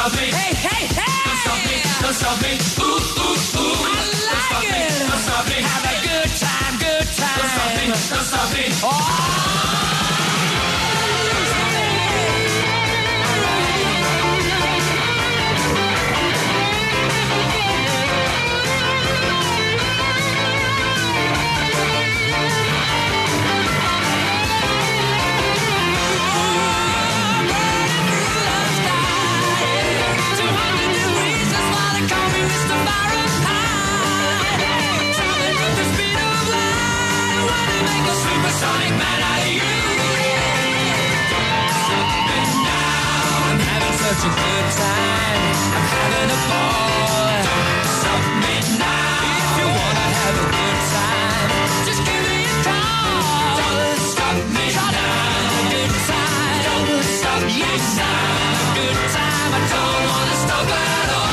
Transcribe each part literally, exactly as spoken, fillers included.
stop me. Hey, hey, hey. Don't stop me. Don't stop me. Ooh, ooh, ooh. I like it. Don't stop me. Have a good time, good time. Don't stop me. Don't stop me. Oh. Sonic man out of you, yeah. Stop me now. I'm having such a good time. I'm having a ball. Don't stop me now. If you wanna have a good time, just give me a call. Don't stop me now. Have a good time. Don't stop me yes, now. Have a good time. I don't wanna stop at all.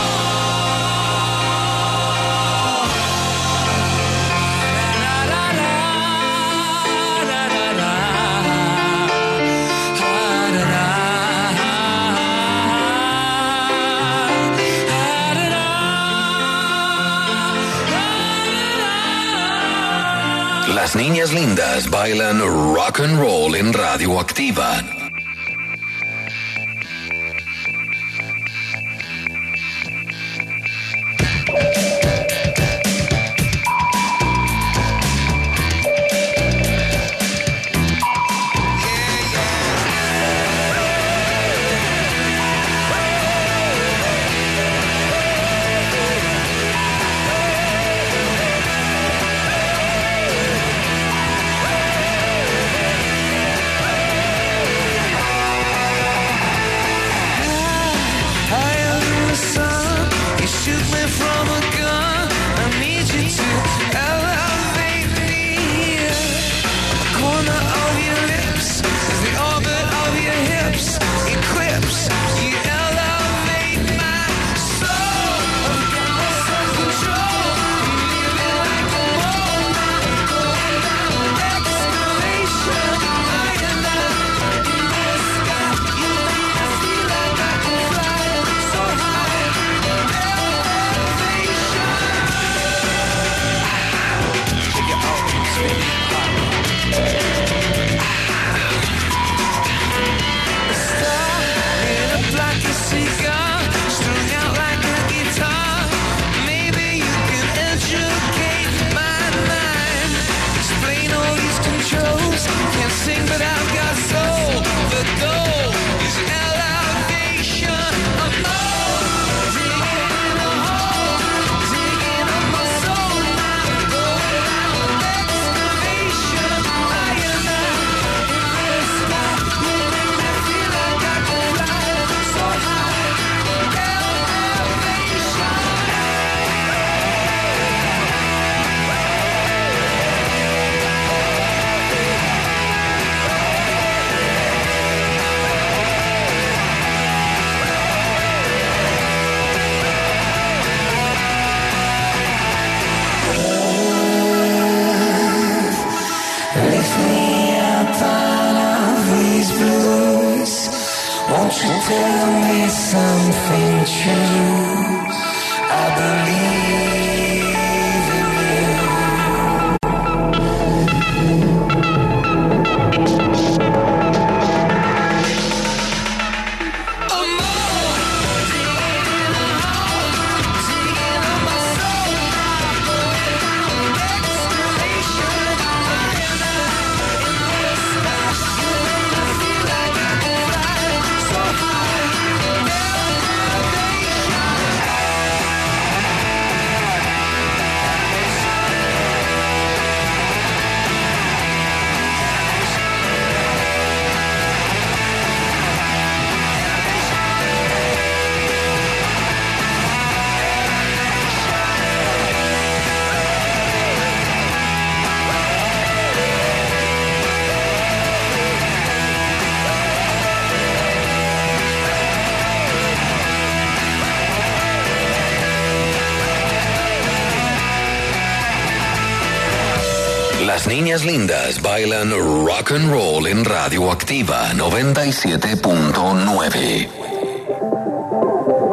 Las niñas lindas bailan rock and roll en Radioactiva. Las niñas lindas bailan rock and roll en Radioactiva noventa y siete punto nueve.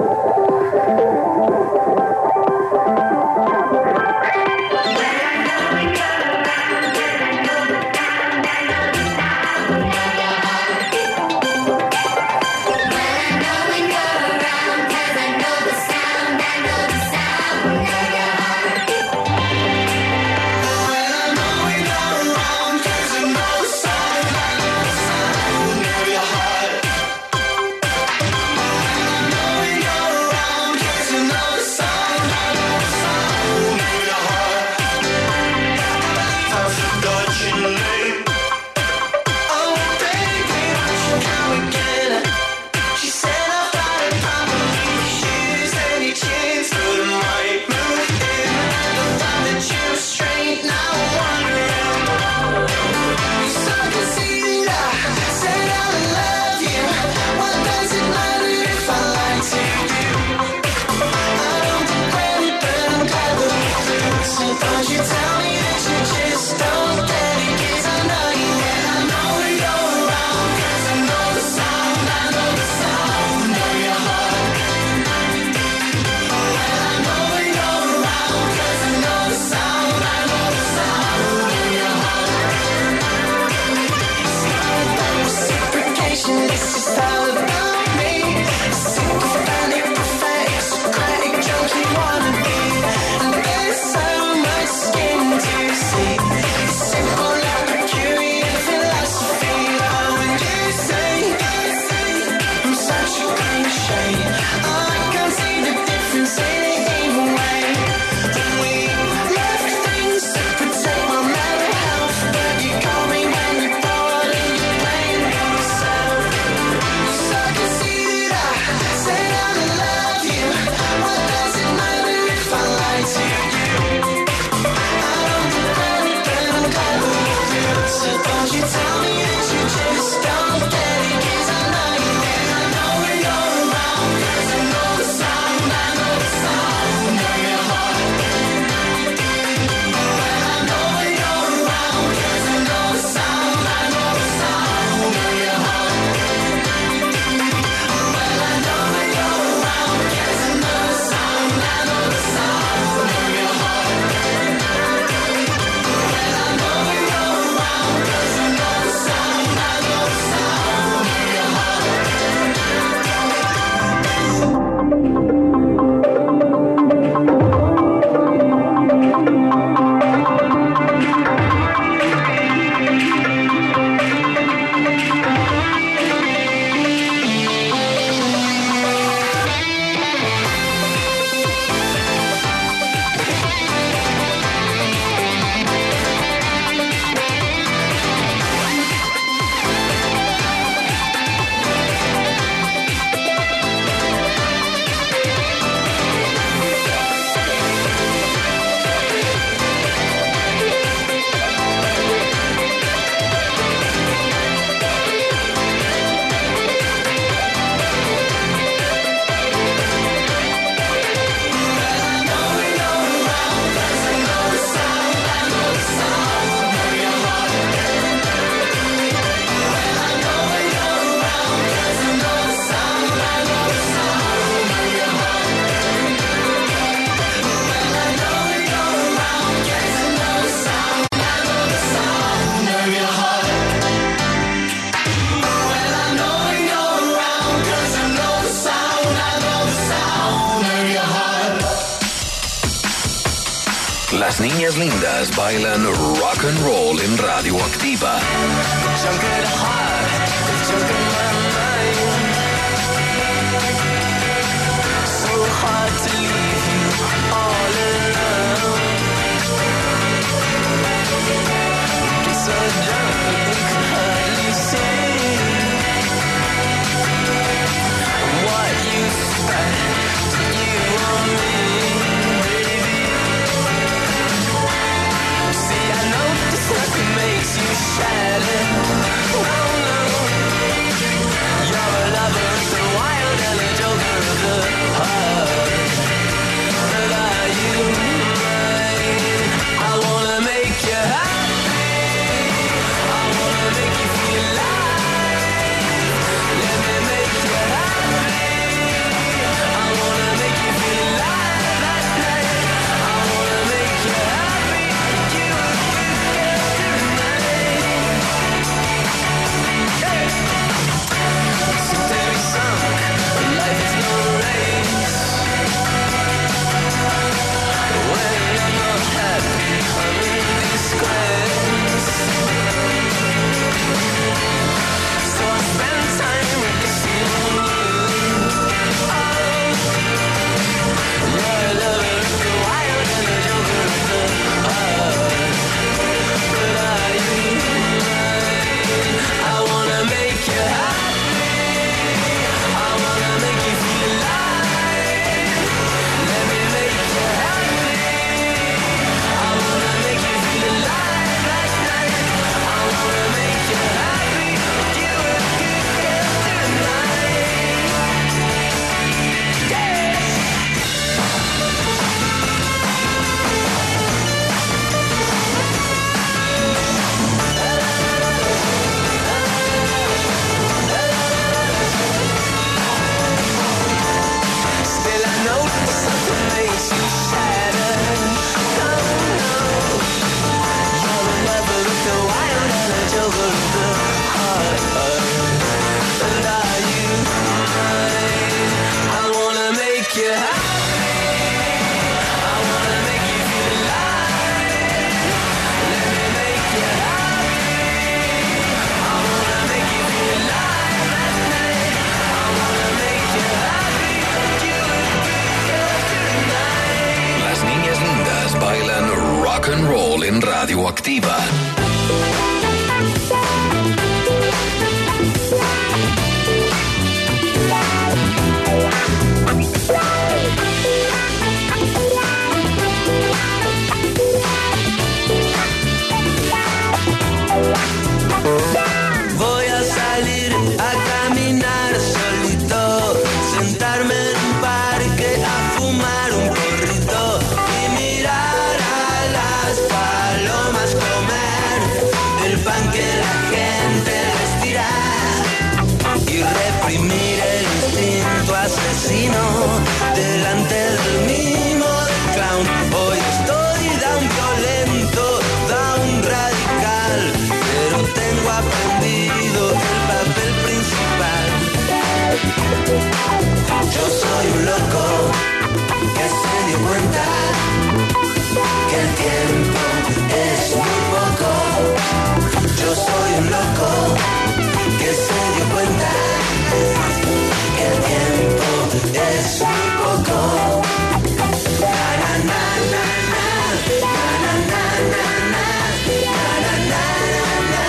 tell me that you just don't get it, 'cause I know you and I know you're around, 'cause I know the sound, I know the sound of your heart. Well, I know you're around, 'cause I know the sound, I know the sound of your heart. It's not about reciprocation, it's just all about me. Sympathetic, prophetic, Socratic, junkie wannabe. And there's so much skin to see. It's simple like Mercurian philosophy. Oh, when you say I'm such a cliche, I can't see the difference in it either way. And we left things to protect my mental health, but you call me when you're bored and you're playing yourself. So I can see that I said I love you. What does it matter if I lie to you? I don't regret it, but I'm glad that we do. So don't you tell me that you just don't get it, 'cause I know you and I know you're around, 'cause I know the sound, I know the sound of your heart. Well, I know you're around, 'cause I know the sound, I know the sound of your heart. Well, I know you're around, 'cause I know the sound, I know the sound of your heart. Well, I know you're around, 'cause I know the sound, I know the sound of your heart. Las niñas lindas bailan rock and roll en Radioactiva. Junk in the heart, junk in my mind. So hard to leave you all alone. Get so drunk you can hardly see what you spent to you on me, baby. See, I know this nothing makes you shatter. Oh no, you're a lover of the wild and a joker of the heart. But are you mine? Activa. Voy a salir a caminar solito, sentarme en un parque a fumar un porrito y mirar a las palomas comer el pan que la gente vestirá y reprimir el instinto asesino delante del mimo del clown. Hoy estoy da un violento, da un radical, pero tengo aprendido el papel principal. Yo soy un loco que se dio cuenta que el tiempo es muy poco. Yo soy un loco que se dio cuenta que el tiempo es muy poco. Na, na, na, na, na, na, na, na, na, na, na, na,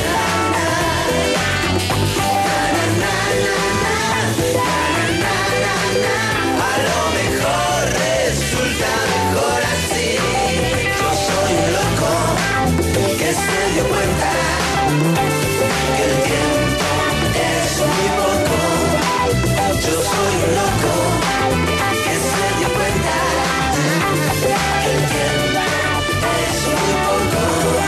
a lo mejor resulta mejor así. Yo soy un loco que se dio cuenta que el tiempo es muy poco. Yo soy un loco que se dio cuenta que el tiempo es muy poco.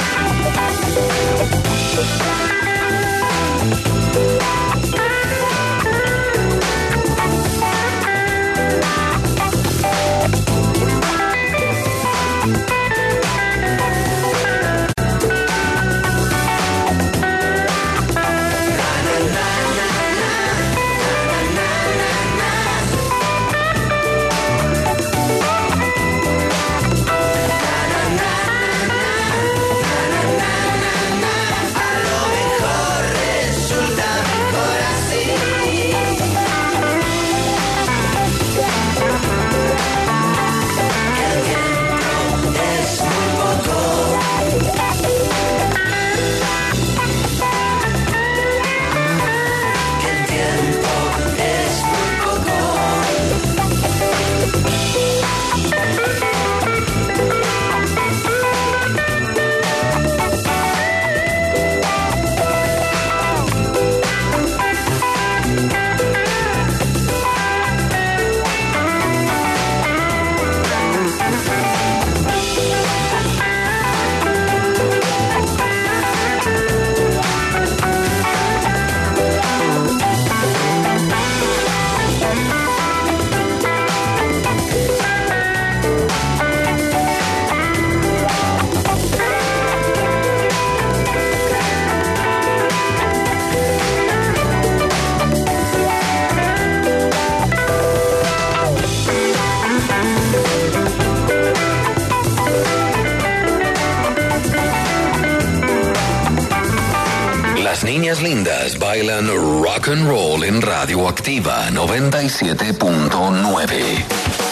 Las niñas lindas bailan rock and roll en Radio Activa noventa y siete punto nueve.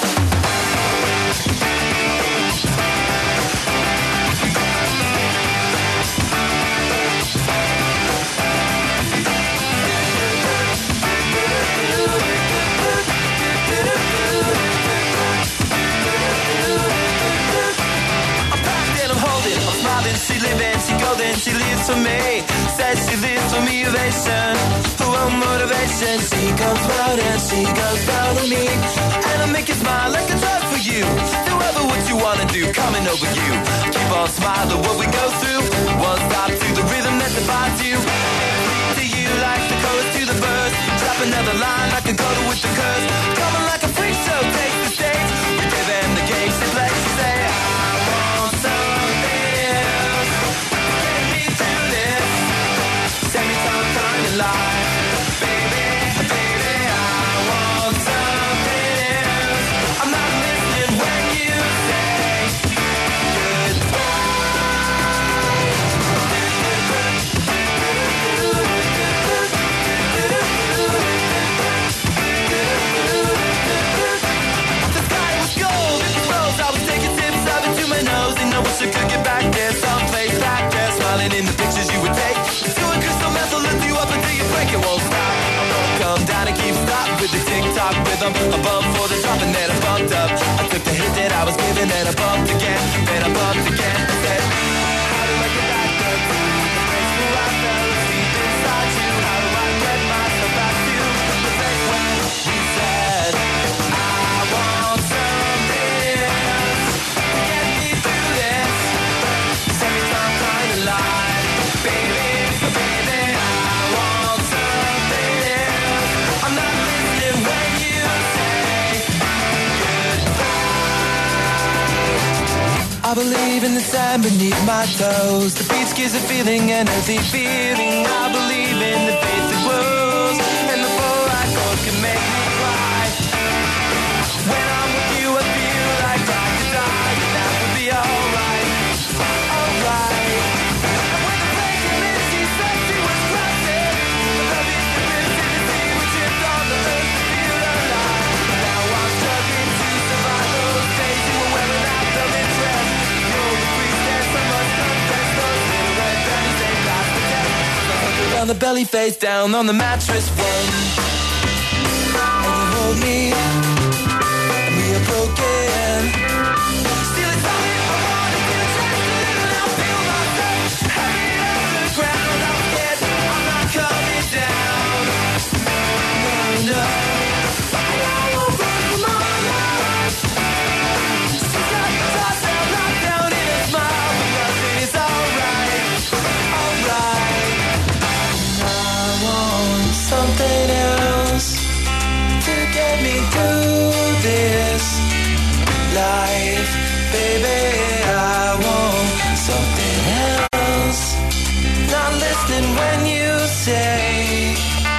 She living, she golden, she lives for me. Says she lives for me, ovation. For one motivation, she comes round and she goes down on me. And I make you smile like a drug for you. Do ever what you wanna do, coming over you. Keep on smiling what we go through. One stop to the rhythm that defines you. To you like the chorus to the verse. Drop another line like a coda with the curse. Coming like a freak show, take the stage. We're giving the game, she plays, she say, I want something. Send me some kind of life, baby, baby, I want something else. I'm not listening when you say goodbye. rock rhythm. Above for the drop and then I bumped up. I took the hit that I was given and I bumped again. Then I bumped again. I said, how do I get back there to the place where I fell asleep inside you? How do I get myself back to the place where we said, I want something else to get me through this semi-time kind of life. Baby, baby, I want something else. I'm not listening when you say goodbye. I believe in the sand beneath my toes. The beach gives a feeling, an earthy feeling. I believe in the faith that grows, and the full light chords can make me cry. When I'm with you, I feel like I could die, and that would be alright, alright. And when the place you miss, she said she was crusted. The love is the infinity, which is all the earth to feel alive. Now I'm struggling to survive those days you were wearing out the dress. You're the priestess, I must confess. Those little red bellies, they last for death. So I hunkered down the belly, face down on the mattress one. And you hold me, and we are broken. Still it's all I wanted to trust a little. Now feel myself heavy on the ground. I'm scared I'm not coming down. No, no. I won't run from my life. She's got the toss out locked down in a smile, because it is alright, alright. I want something else to get me through this life, baby. I want something else. Not listening when you say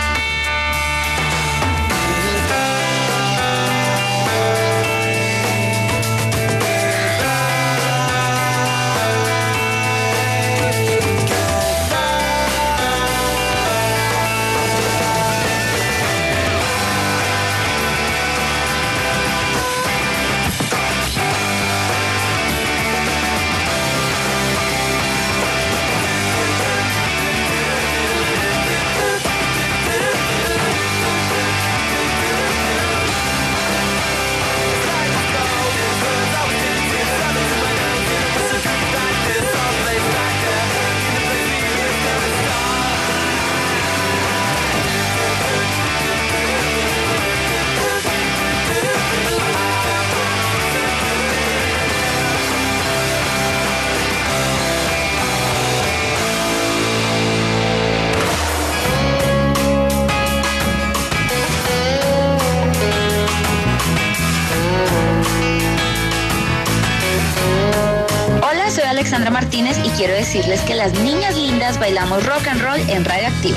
Alexandra Martínez y quiero decirles que las niñas lindas bailamos rock and roll en Radioactiva.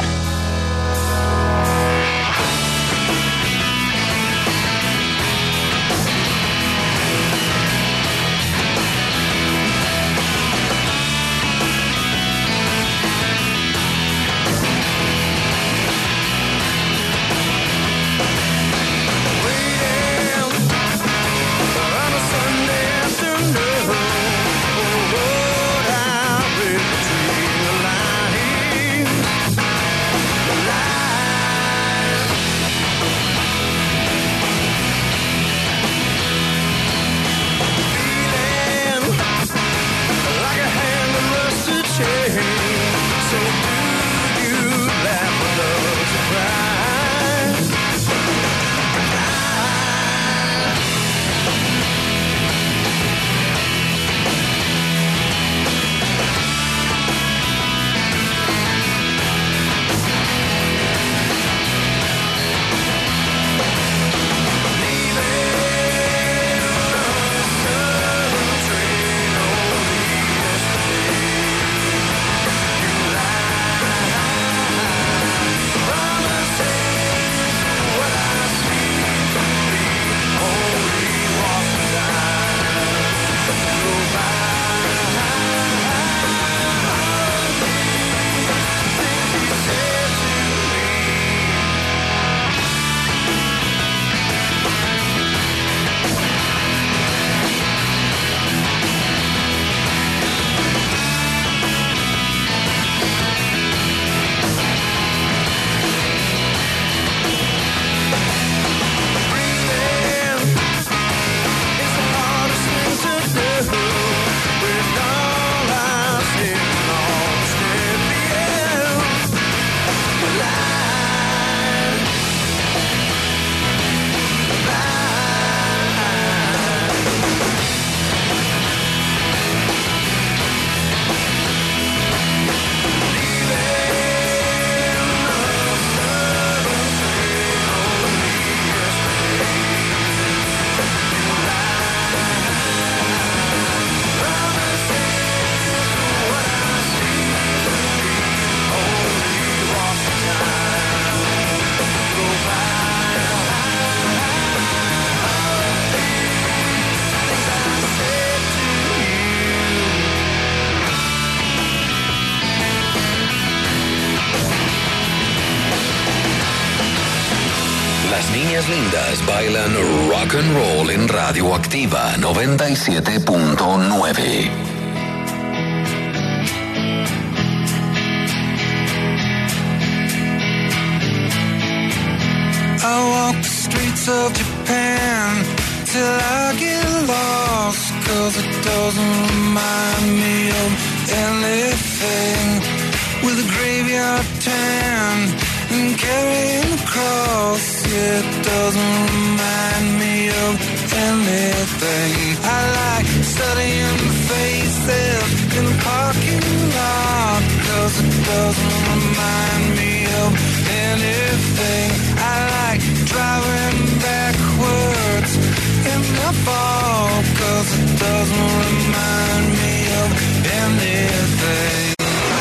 niñas lindas bailan rock and roll en Radioactiva noventa y siete punto nueve. I walk the streets of Japan till I get lost, 'cause it doesn't remind me of anything. With a graveyard tan and carrying a cross, it doesn't remind me of anything. I like studying faces in the parking lot, 'cause it doesn't remind me of anything. I like driving backwards in the fall, 'cause it doesn't remind me of anything.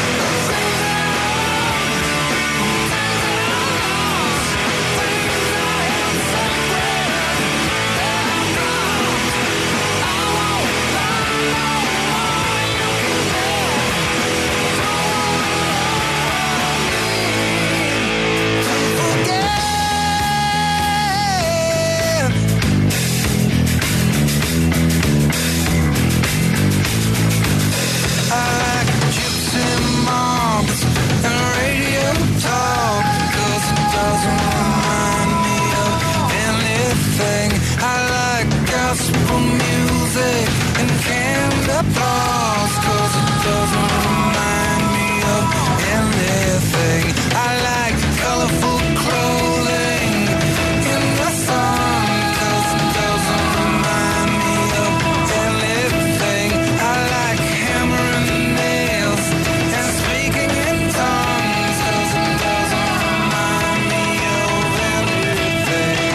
Gospel music and canned applause, 'cause it doesn't remind me of anything. I like colorful clothing in the sun, 'cause it doesn't remind me of anything. I like hammering nails and speaking in tongues, 'cause it doesn't remind me of anything.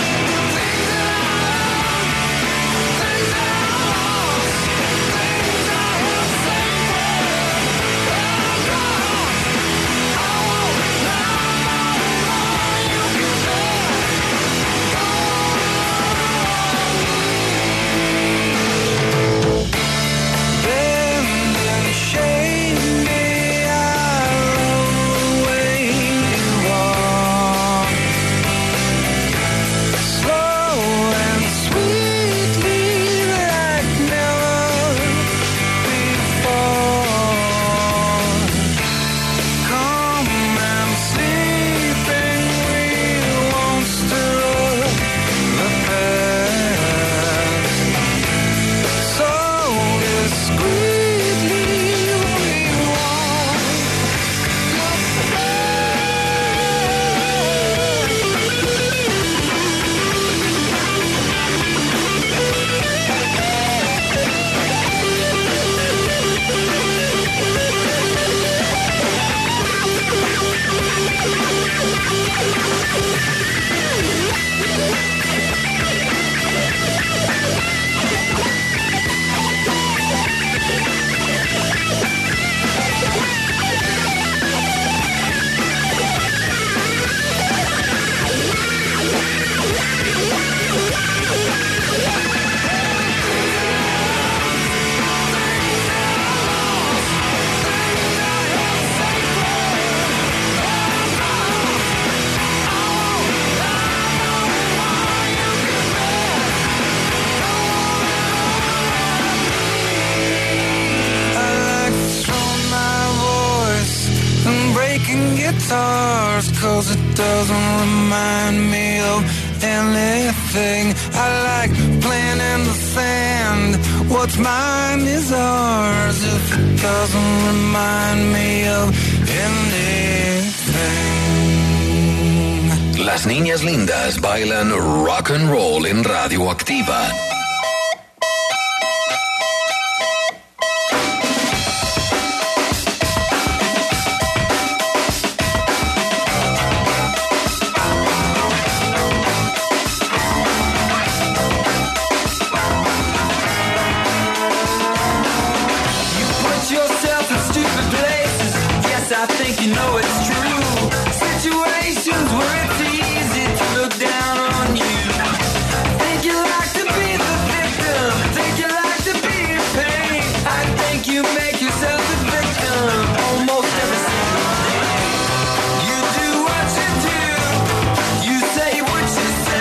Guitars, 'cause it doesn't remind me of anything. I like playing in the sand. What's mine is ours, if it doesn't remind me of anything. Las niñas lindas bailan rock and roll en Radioactiva. I think you know it's true. Situations where it's easy to look down on you. Think you like to be the victim. Think you like to be in pain. I think you make yourself the victim almost every single day. You do what you do. You say what you say.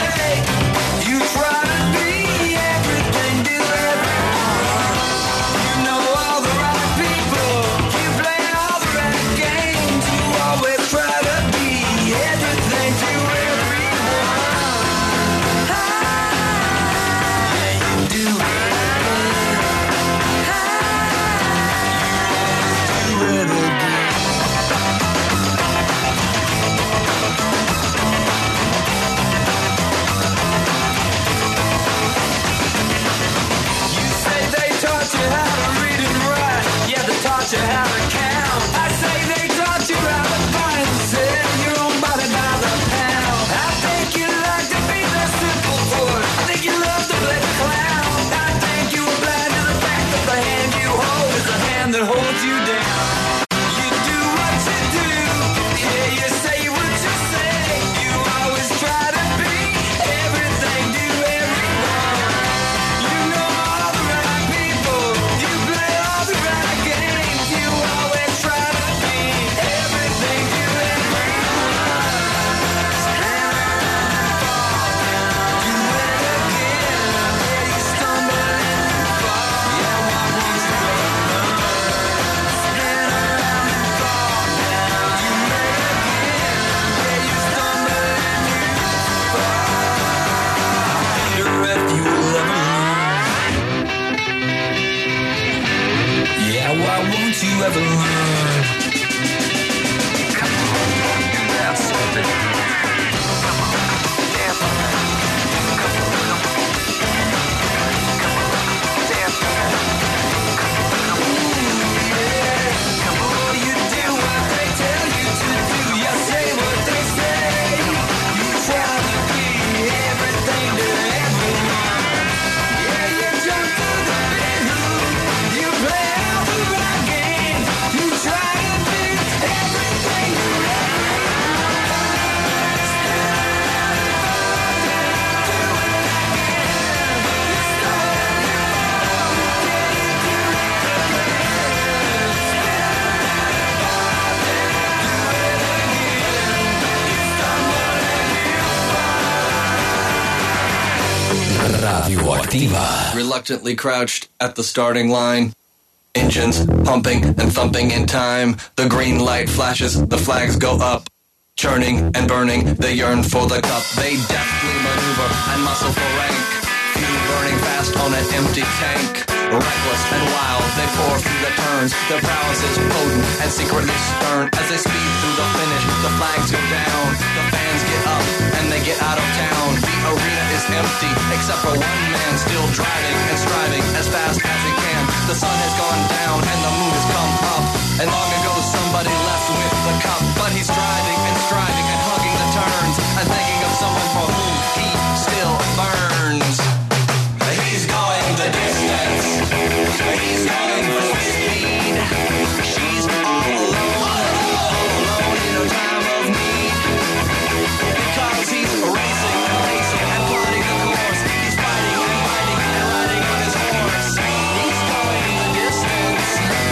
Radioactiva. Reluctantly crouched at the starting line. Engines pumping and thumping in time. The green light flashes, the flags go up. Churning and burning, they yearn for the cup. They deftly maneuver and muscle for rank. Fuel burning fast on an empty tank. Reckless and wild, they pour through the turns. Their prowess is potent and secretly stern. As they speed through the finish, the flags go down. The fans get up and they get out of town. The arena is empty, except for one man still driving and striving as fast as he can. The sun has gone down and the moon has come up. And long ago somebody left with the cup. But he's driving and striving and hugging the turns and thinking of someone for whom he still burns. He's going the distance. He's going full speed. She's all alone, all alone in her time of need. Because he's racing and racing and plotting the course. He's fighting and fighting and riding on his horse. He's going the distance.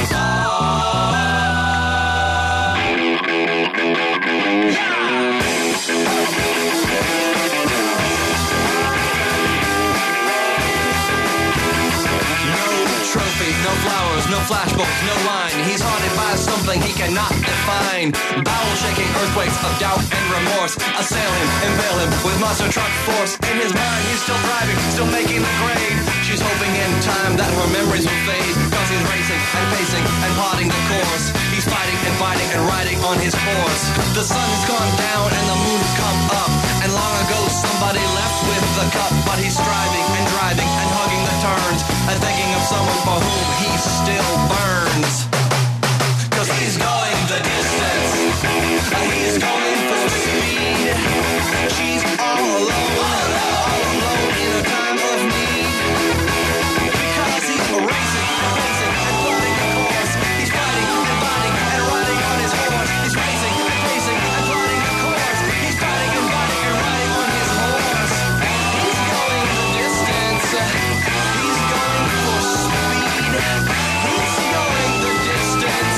No flowers, no flashbulbs, no line. He's haunted by something he cannot define. Bowel-shaking earthquakes of doubt and remorse assail him, impale him with monster truck force. In his mind, he's still thriving, still making the grade. She's hoping in time that her memories will fade. Cause he's racing and pacing and plotting the course. He's fighting and fighting and riding on his horse. The sun has gone down and the moon has come up. And long ago somebody left with the cup. But he's striving and driving and hugging the turns and thinking of someone for whom he still burns. Cause he's going the distance. He's going full speed. She's all alone, all alone in a time of need. Because he's racing and racing and plotting a course. He's fighting and fighting and riding on his horse. He's racing and pacing and plotting a course. He's fighting and fighting and riding on his horse. He's going the distance. He's going full speed. He's going the distance.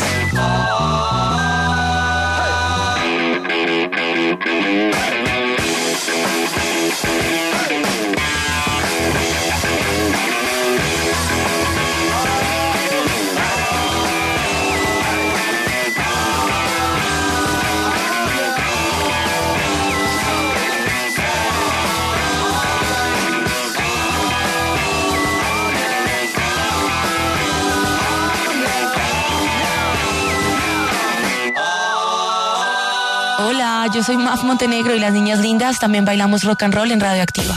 Hola, yo soy Maf Montenegro y las niñas lindas también bailamos rock and roll en Radioactiva.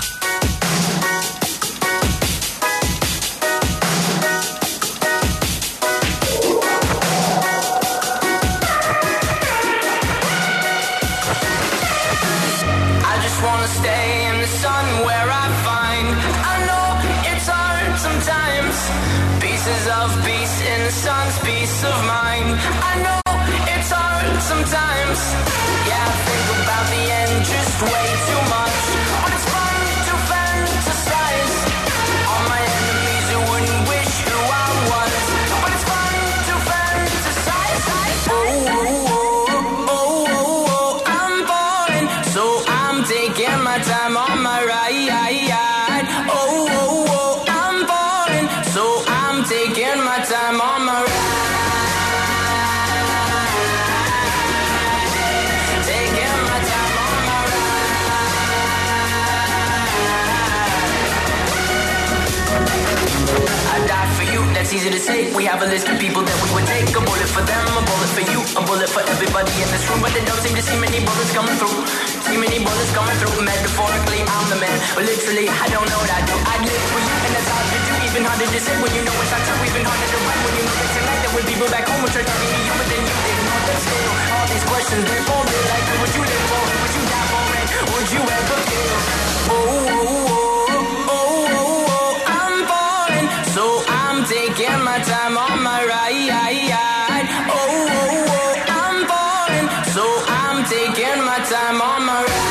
I just wanna stay in the sun where I find. I know it's hard sometimes. Pieces of peace in the sun's peace of mind. I know it's hard sometimes. Yeah, I think about the end just way too much. But it's fun to fantasize. All my enemies who wouldn't wish who I was. But it's fun to fantasize. Oh, oh, oh, oh, oh, oh, I'm falling. So I'm taking my time on my ride. Oh, oh, oh, I'm falling. So I'm taking my time on my ride. easy to say. We have a list of people that we would take. A bullet for them, a bullet for you, a bullet for everybody in this room. But they don't seem to see many bullets coming through. See many bullets coming through. Metaphorically, I'm the man, but literally, I don't know what I do. I live for you, and that's hard to do. Even harder to say when you know it's not true. Even harder to write when you know that tonight that when people back home will try talking to you, but then you ignore them still. All these questions, they fall me like, would you live for? Would you die for it? Would you ever kill? Oh, oh, oh, oh, oh, oh, I'm falling, so I'm taking my time on my ride. Oh, oh, oh, I'm falling, so I'm taking my time on my ride.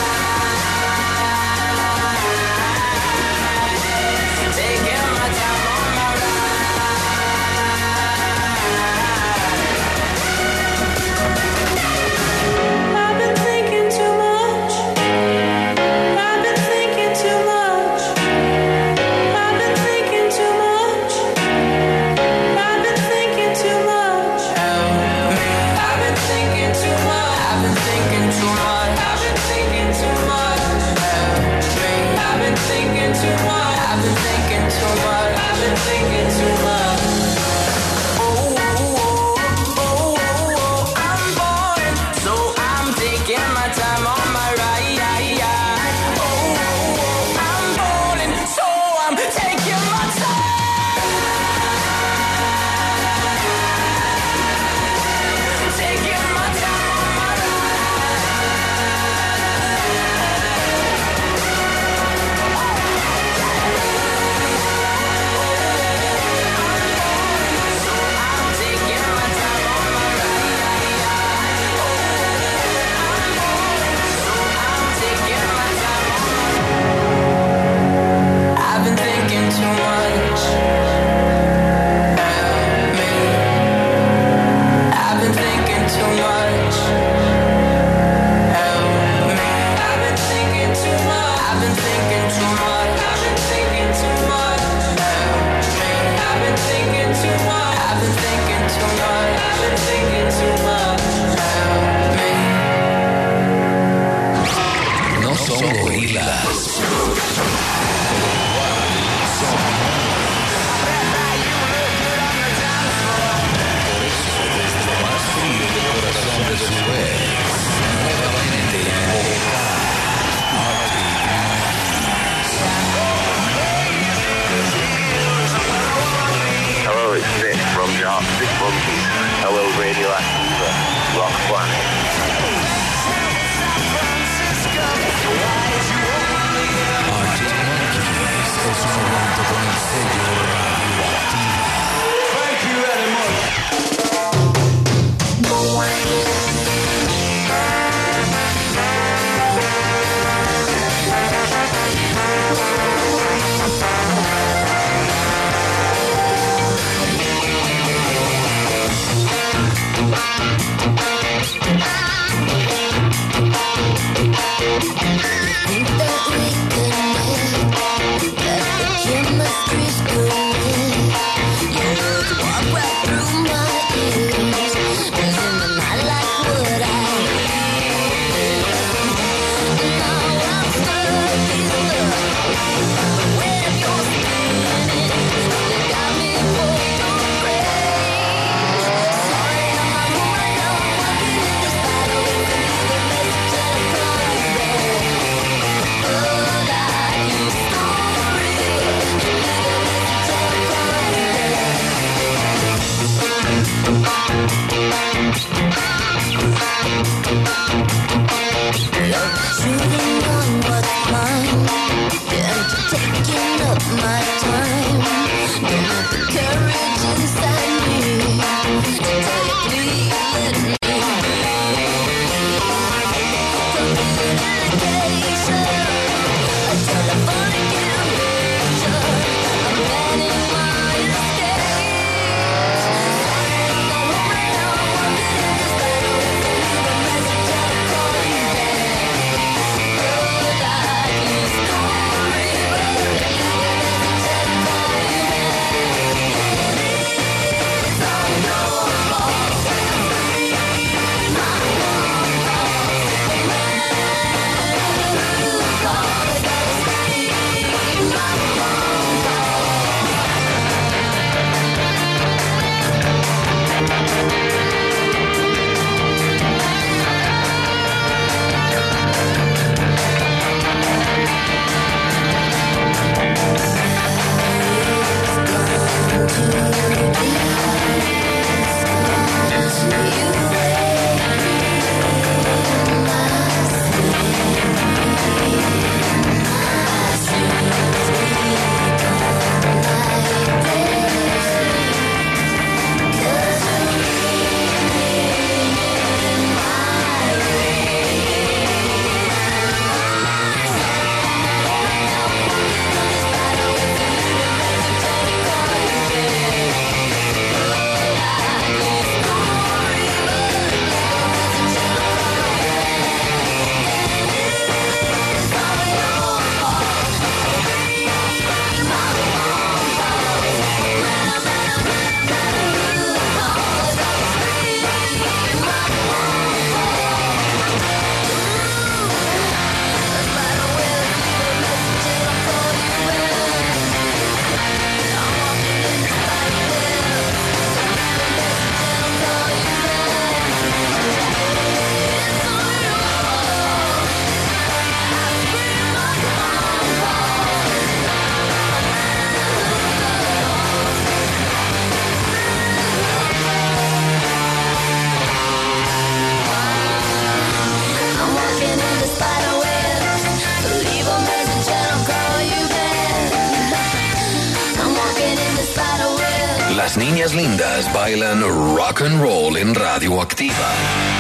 niñas lindas bailan rock and roll en Radioactiva.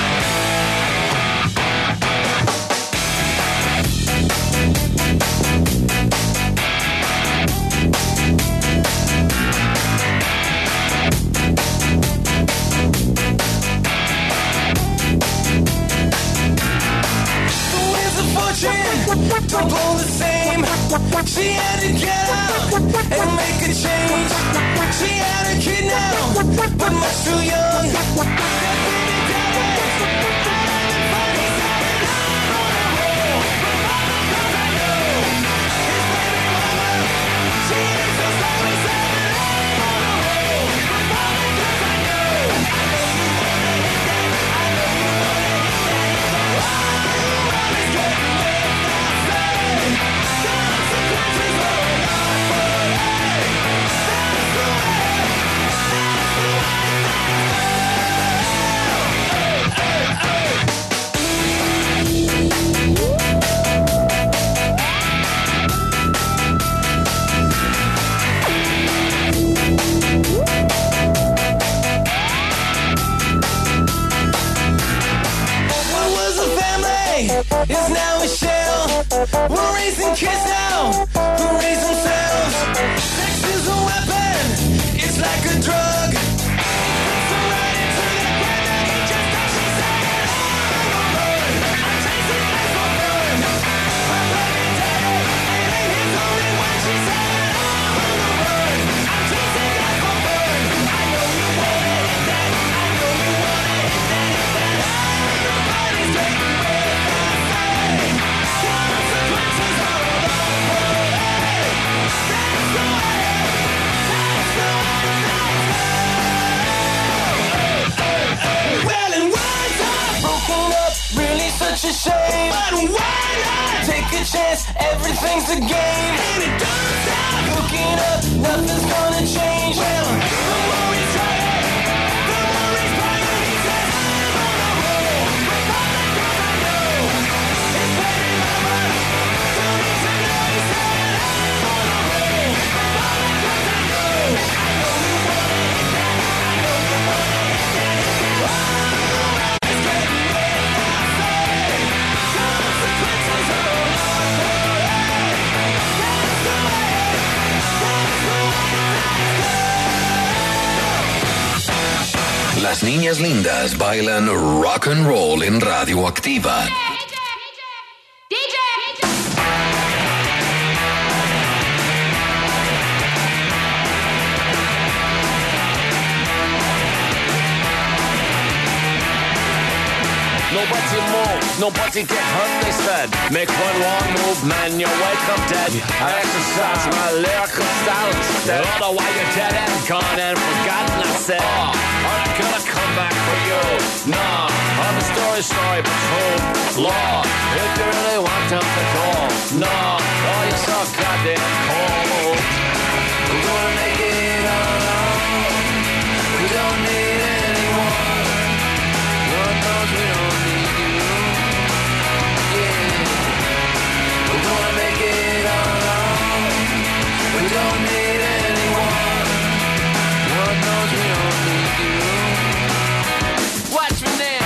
Don't pull the same. She had to get out and make a change. She had a kid now, but much too young. Is now a shell. We're raising kids now who raise themselves. Sex is a weapon, it's like a drug. So right into that ground, he just does, she said, I'm run. I'm chasing life for fun. I'm running dead, it ain't his only one. She said, I'm run. I'm chasing life for fun. I know you want it, that I know you want it, that that everybody's taking. Such a shame, but why not? Take a chance, everything's a game, and it don't stop. Looking up, nothing's gonna change. Well, the more he's trying, the more he's crying. He says, I'm on a roll, with all the girls I know. His baby mama told me to know. He said, I'm on a roll, with all the girls I know. I know you want it, that I know you want it, that that oh, it's getting Las niñas lindas bailan rock and roll en Radioactiva. Nobody move, nobody get hurt, they said. Make one wrong move, man, you wake up dead. I exercise my lyrical style instead. Otherwise you're dead and gone and forgotten, I said. Oh, I'm not gonna come back for you. Nah, I'm a story, story, but true. Law, if you really want them to go. Nah, oh, you're so goddamn cold. We're gonna make it alone. We don't need anyone. Lord knows we don't need you. Yeah. We're gonna make it alone. We don't need anyone. Lord knows we don't need you. Watch me now.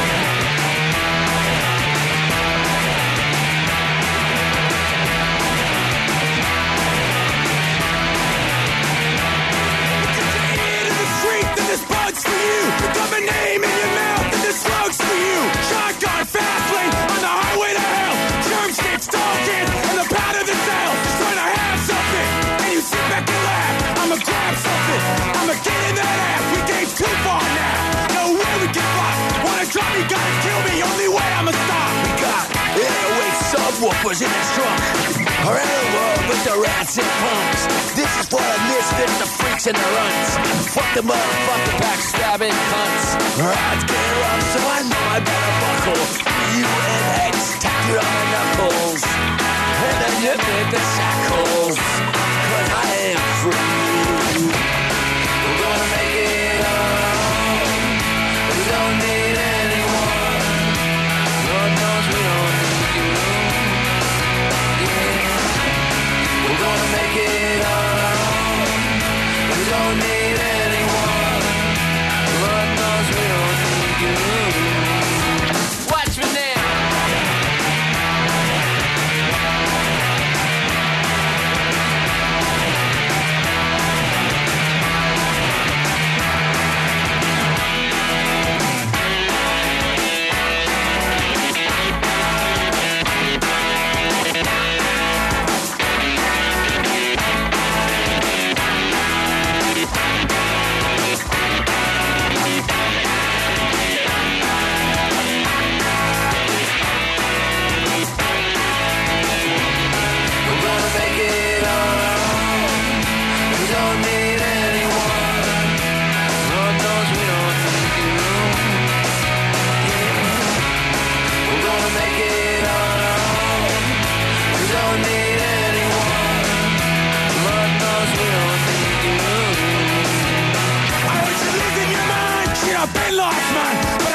This bug's for you. Got my name in your mouth and this slug's for you. Shotgun fast lane on the highway to hell. Germ sticks talking and the pound of the cell. Just trying to have something and you sit back and laugh. I'ma grab something. I'ma get in that ass. We came too far now. No way we can block. Wanna drop me? Gotta kill me. Only way I'ma stop. We got airweight subwoofers in the trunk. Around the world with the rats and punks. This is for the misfits, the freaks and the runs. Fuck the motherfucking backstabbing cunts. Odds get rough, so I know I better buckle. U N X, tack it on the knuckles. And then you make the shackles. Cause I am free. We're gonna make it alone. We don't need anyone. Lord knows we don't need you. Yeah. We're gonna make it alone. We don't need anyone.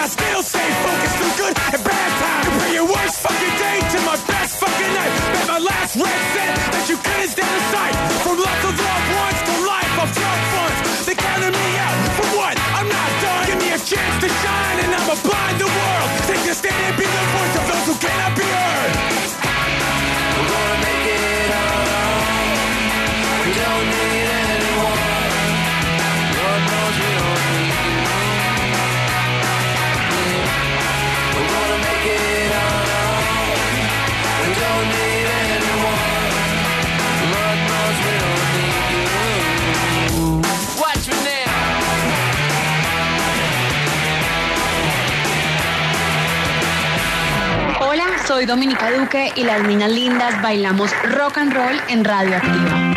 still stay focused through good and bad times. Compare your worst fucking day to my best fucking night. Bet my last red cent that you couldn't stand the sight. From lots of loved ones to life of drug funds. They counted me out for what? I'm not done. Give me a chance to shine and I'ma blind the world. Take a stand and be the voice of those who cannot be heard. We're gonna make it all. We don't need anyone. Lord knows we don't need you. We're gonna make it all. We don't need anyone. Lord knows we don't need you. Watch me now. Hola, soy Dominica Duque y las niñas lindas bailamos rock and roll en Radioactiva.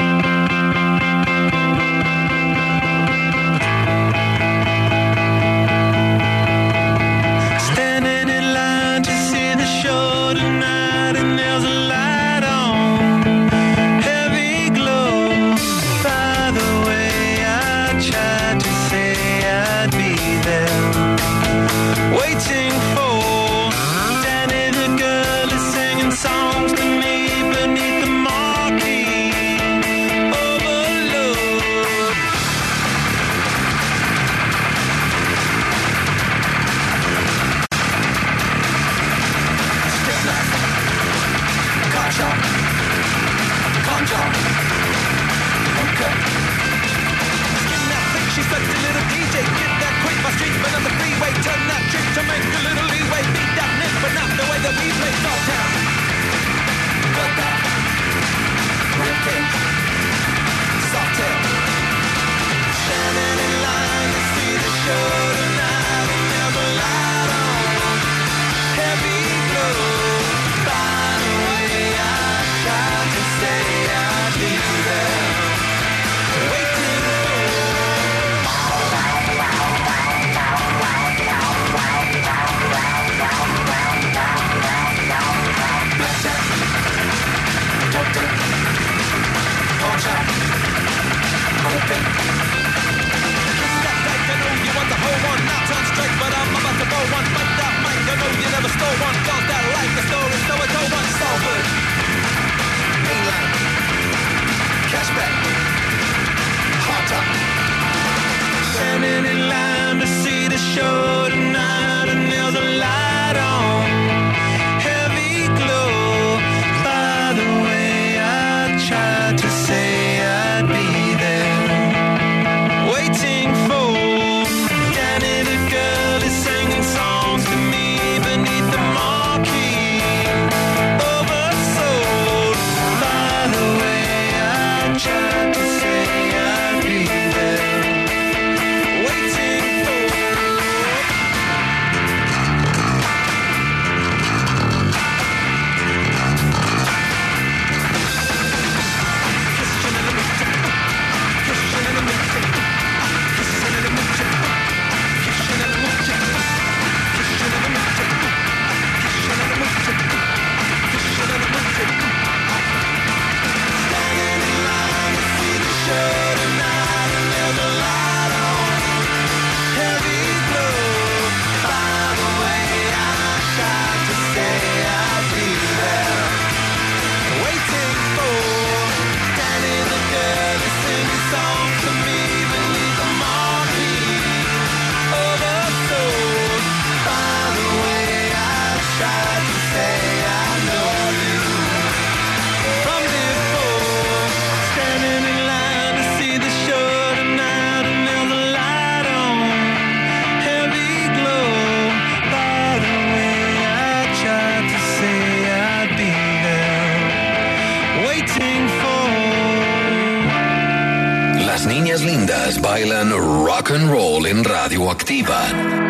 Bailan rock and roll en Radioactiva.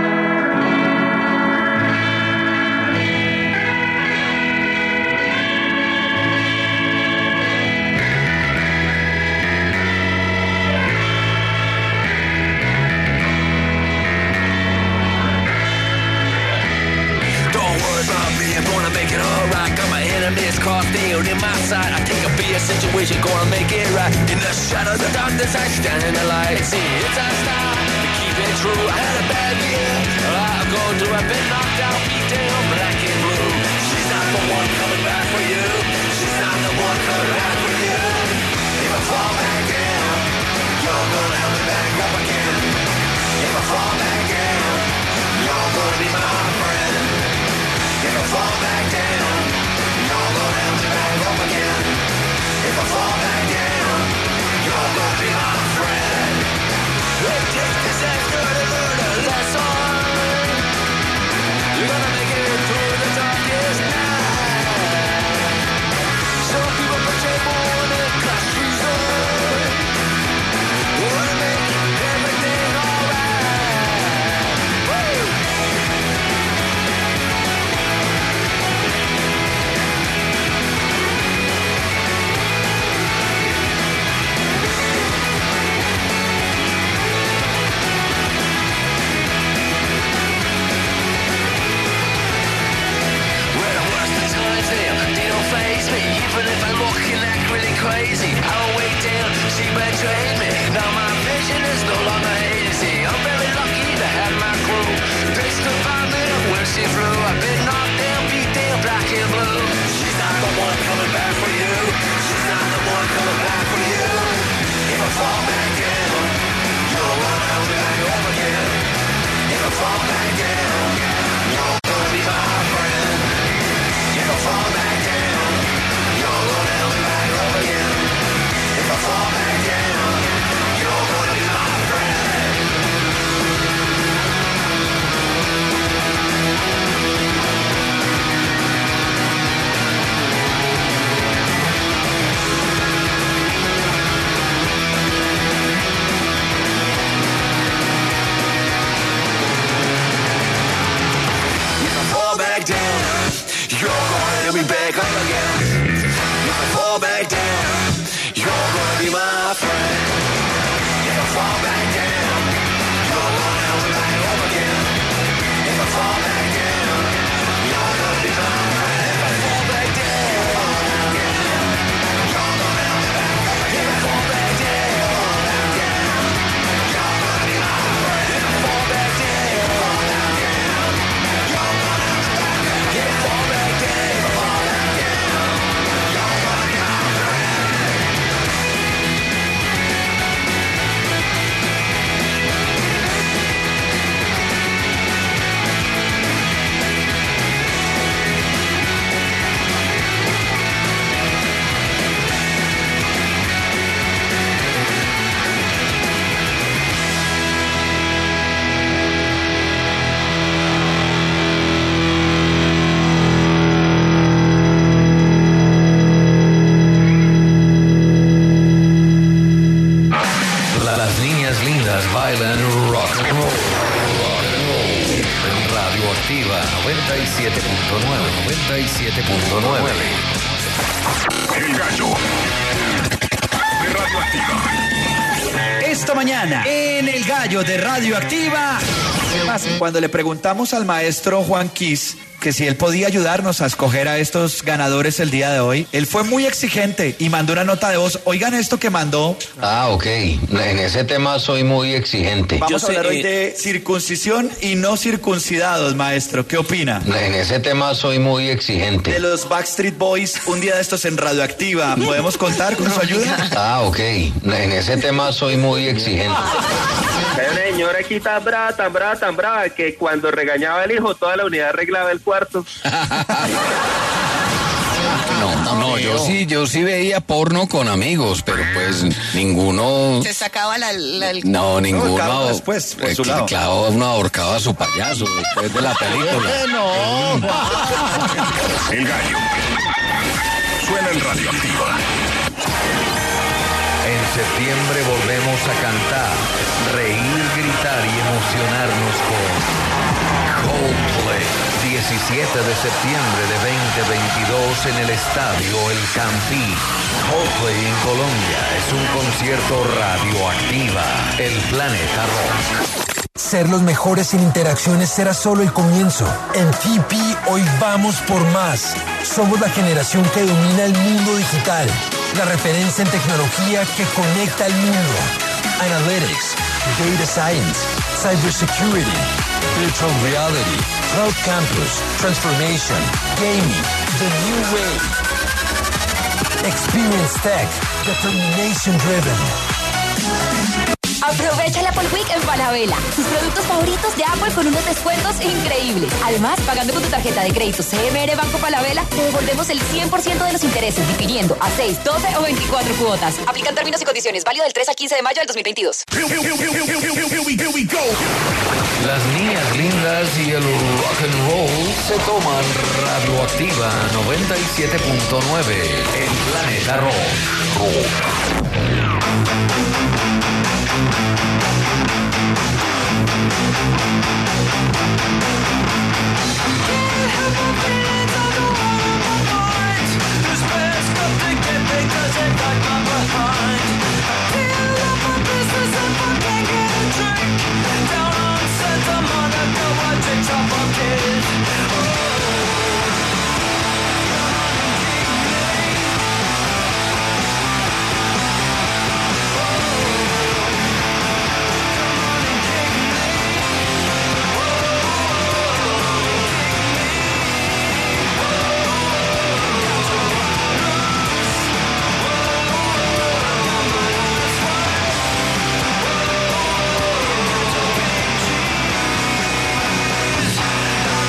Field in my sight, I take a beer situation, gonna make it right. In the shadows of darkness, I stand in the light. See, it's our style to keep it true. I had a bad year, I'm going through a get me back up again. If I fall back down, you're gonna be my friend. If I fall back down, you're gonna help me back up again. If I fall back down, you're gonna be my friend. If I fall back down, you're gonna help me back up again. If I fall back down, you're gonna be my friend. If I fall back down, you're gonna help me back up again. If I fall back down, fall back down, you're gonna be my friend. Las niñas lindas bailan rock and roll. Rock and roll. En Radioactiva noventa y siete punto nueve. noventa y siete punto nueve. El gallo de Radioactiva. Esta mañana, en El Gallo de Radioactiva. Además, cuando le preguntamos al maestro Juan Quis que si él podía ayudarnos a escoger a estos ganadores el día de hoy, él fue muy exigente y mandó una nota de voz. Oigan esto que mandó. Ah, ok. En ese tema soy muy exigente. Vamos a hablar hoy de circuncisión y no circuncidados, maestro. ¿Qué opina? En ese tema soy muy exigente. De los Backstreet Boys, un día de estos en Radioactiva. ¿Podemos contar con su ayuda? Ah, ok. En ese tema soy muy exigente. Hay una señora aquí tan brava, tan brava, tan brava, que cuando regañaba al hijo, toda la unidad arreglaba el cuarto. No, no, yo sí, yo sí veía porno con amigos, pero pues ninguno... Se sacaba la... la el... No, ninguno... No, después, por su lado. Claro, uno ahorcaba a su payaso después de la película. No. El gallo suena en Radioactiva. En septiembre volvemos a cantar, reír, gritar y emocionarnos con Coldplay. diecisiete de septiembre de veinte veintidós en el estadio El Campí. Coldplay en Colombia es un concierto Radioactiva, el planeta rock. Ser los mejores en interacciones será solo el comienzo. En T P hoy vamos por más. Somos la generación que domina el mundo digital. La referencia en tecnología que conecta al mundo. Analytics, Data Science, Cybersecurity, Virtual Reality, Cloud Campus, Transformation, Gaming, The New Wave. Experience Tech, Determination Driven. Aprovecha la Apple Week en Falabella. Tus productos favoritos de Apple con unos descuentos increíbles. Además, pagando con tu tarjeta de crédito C M R Banco Falabella, te devolvemos el cien por ciento de los intereses, difiriendo a seis, doce o veinticuatro cuotas. Aplican términos y condiciones. Válido del tres al quince de mayo del dos mil veintidós. Las niñas lindas y el rock and roll se toman Radioactiva noventa y siete punto nueve. El planeta rock.